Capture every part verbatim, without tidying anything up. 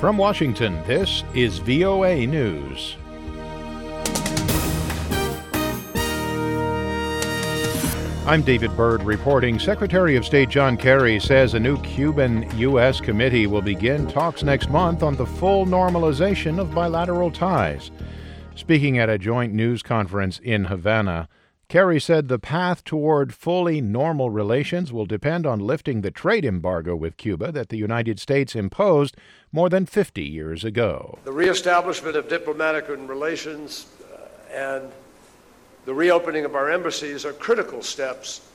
From Washington, this is V O A News. I'm David Byrd reporting. Secretary of State John Kerry says a new Cuban-U S committee will begin talks next month on the full normalization of bilateral ties. Speaking at a joint news conference in Havana, Kerry said the path toward fully normal relations will depend on lifting the trade embargo with Cuba that the United States imposed more than fifty years ago. The reestablishment of diplomatic relations uh, and the reopening of our embassies are critical steps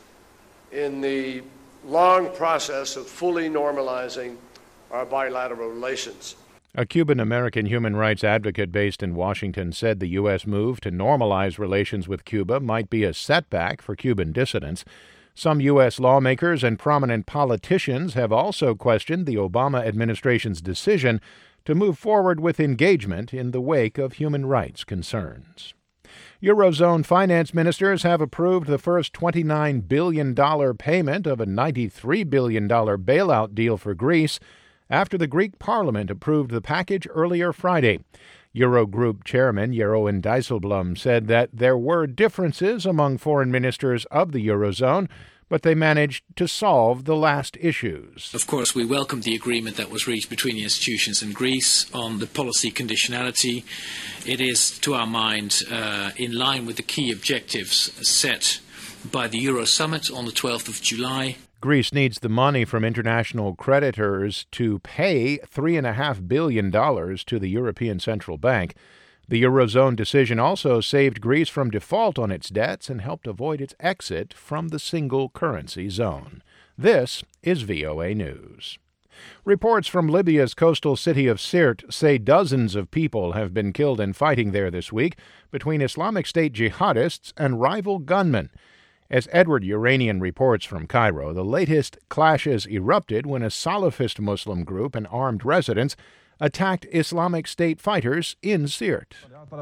in the long process of fully normalizing our bilateral relations. A Cuban-American human rights advocate based in Washington said the U S move to normalize relations with Cuba might be a setback for Cuban dissidents. Some U S lawmakers and prominent politicians have also questioned the Obama administration's decision to move forward with engagement in the wake of human rights concerns. Eurozone finance ministers have approved the first twenty-nine billion dollars payment of a ninety-three billion dollars bailout deal for Greece after the Greek parliament approved the package earlier Friday. Eurogroup chairman Jeroen Dijsselbloem said that there were differences among foreign ministers of the Eurozone, but they managed to solve the last issues. Of course, we welcome the agreement that was reached between the institutions in Greece on the policy conditionality. It is, to our mind, uh, in line with the key objectives set by the Euro Summit on the twelfth of July. Greece needs the money from international creditors to pay three point five billion dollars to the European Central Bank. The Eurozone decision also saved Greece from default on its debts and helped avoid its exit from the single currency zone. This is V O A News. Reports from Libya's coastal city of Sirte say dozens of people have been killed in fighting there this week between Islamic State jihadists and rival gunmen. As Edward Uranian reports from Cairo, the latest clashes erupted when a Salafist Muslim group and armed residents attacked Islamic State fighters in Sirte.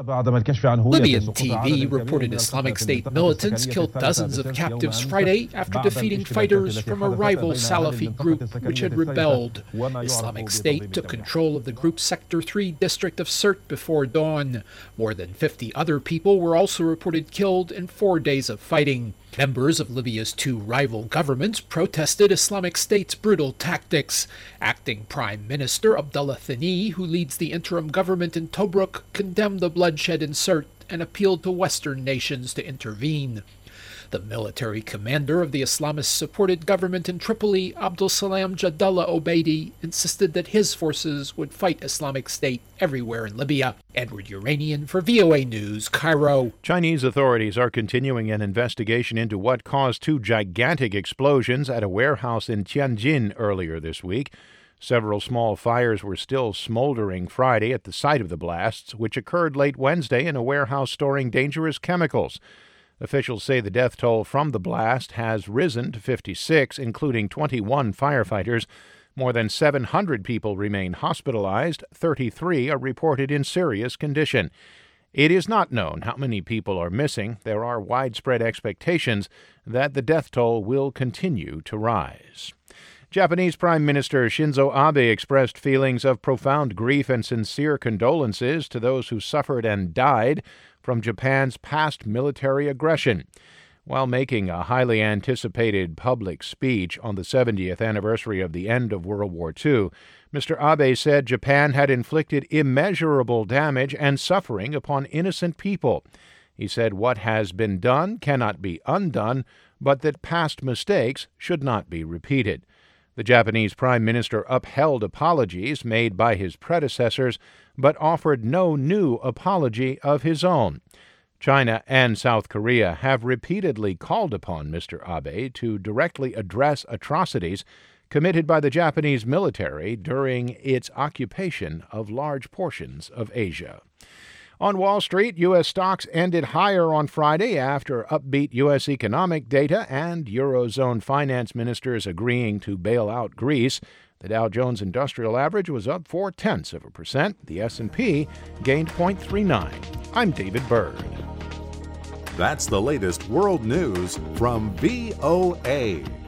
Libyan T V reported Islamic State militants killed dozens of captives Friday after defeating fighters from a rival Salafi group which had rebelled. Islamic State took control of the group's Sector three district of Sirte before dawn. More than fifty other people were also reported killed in four days of fighting. Members of Libya's two rival governments protested Islamic State's brutal tactics. Acting Prime Minister Abdullah Thani, who leads the interim government in Tobruk, condemned the bloodshed in Sirte and appealed to Western nations to intervene. The military commander of the Islamist-supported government in Tripoli, Abdul Salam Jadallah Obeidi, insisted that his forces would fight Islamic State everywhere in Libya. Edward Uranian for V O A News, Cairo. Chinese authorities are continuing an investigation into what caused two gigantic explosions at a warehouse in Tianjin earlier this week. Several small fires were still smoldering Friday at the site of the blasts, which occurred late Wednesday in a warehouse storing dangerous chemicals. Officials say the death toll from the blast has risen to fifty-six, including twenty-one firefighters. More than seven hundred people remain hospitalized. thirty-three are reported in serious condition. It is not known how many people are missing. There are widespread expectations that the death toll will continue to rise. Japanese Prime Minister Shinzo Abe expressed feelings of profound grief and sincere condolences to those who suffered and died from Japan's past military aggression. While making a highly anticipated public speech on the seventieth anniversary of the end of World War Two, Mister Abe said Japan had inflicted immeasurable damage and suffering upon innocent people. He said what has been done cannot be undone, but that past mistakes should not be repeated. The Japanese Prime Minister upheld apologies made by his predecessors, but offered no new apology of his own. China and South Korea have repeatedly called upon Mister Abe to directly address atrocities committed by the Japanese military during its occupation of large portions of Asia. On Wall Street, U S stocks ended higher on Friday after upbeat U S economic data and Eurozone finance ministers agreeing to bail out Greece. The Dow Jones Industrial Average was up four-tenths of a percent. The S and P gained zero point three nine. I'm David Byrd. That's the latest world news from V O A.